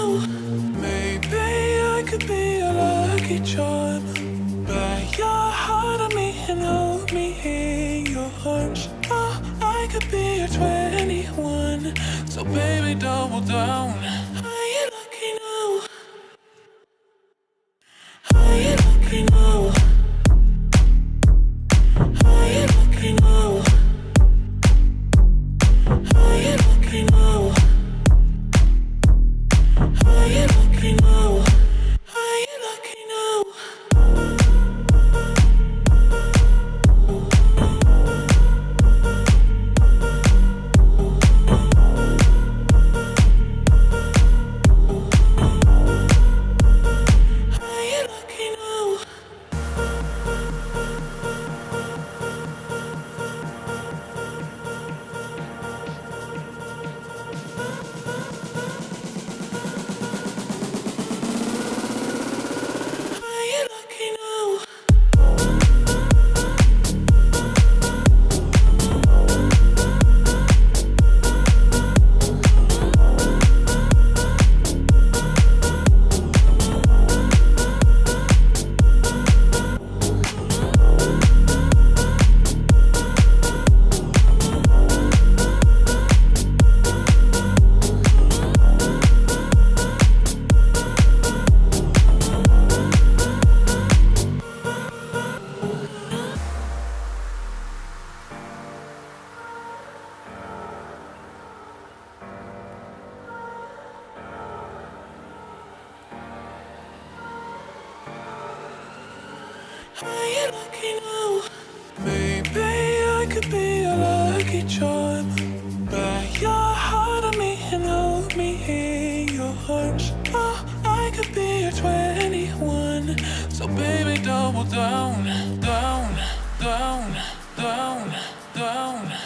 know. Maybe I could be a lucky charm. Bet your heart on me and hold me in your arms. Oh, I could be your 21. So baby, double down. Are you lucky now? Are you lucky now? Are you lucky now? Are you lucky now? Are you lucky now? Are you lucky now? Are you lucky now? Are you lucky now? Are you lucky now? Maybe I could be a lucky charm. Bet your heart on me and hold me in your arms. Oh, I could be your 21. So baby, double down, down, down, down, down.